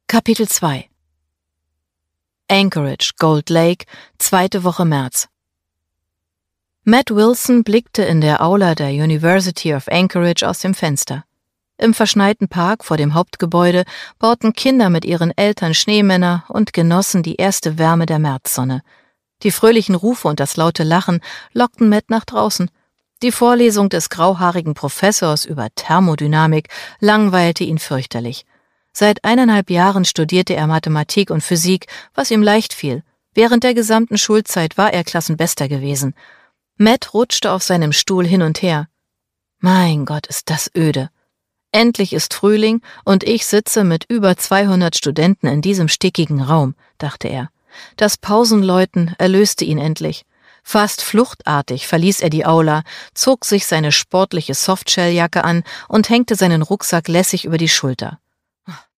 Kapitel 2 Anchorage, Gold Lake, 2. Woche März. Matt Wilson blickte in der Aula der University of Anchorage aus dem Fenster. Im verschneiten Park vor dem Hauptgebäude bauten Kinder mit ihren Eltern Schneemänner und genossen die erste Wärme der Märzsonne. Die fröhlichen Rufe und das laute Lachen lockten Matt nach draußen. Die Vorlesung des grauhaarigen Professors über Thermodynamik langweilte ihn fürchterlich. Seit 1,5 Jahren studierte er Mathematik und Physik, was ihm leicht fiel. Während der gesamten Schulzeit war er Klassenbester gewesen. Matt rutschte auf seinem Stuhl hin und her. Mein Gott, ist das öde. Endlich ist Frühling und ich sitze mit über 200 Studenten in diesem stickigen Raum, dachte er. Das Pausenläuten erlöste ihn endlich. Fast fluchtartig verließ er die Aula, zog sich seine sportliche Softshelljacke an und hängte seinen Rucksack lässig über die Schulter.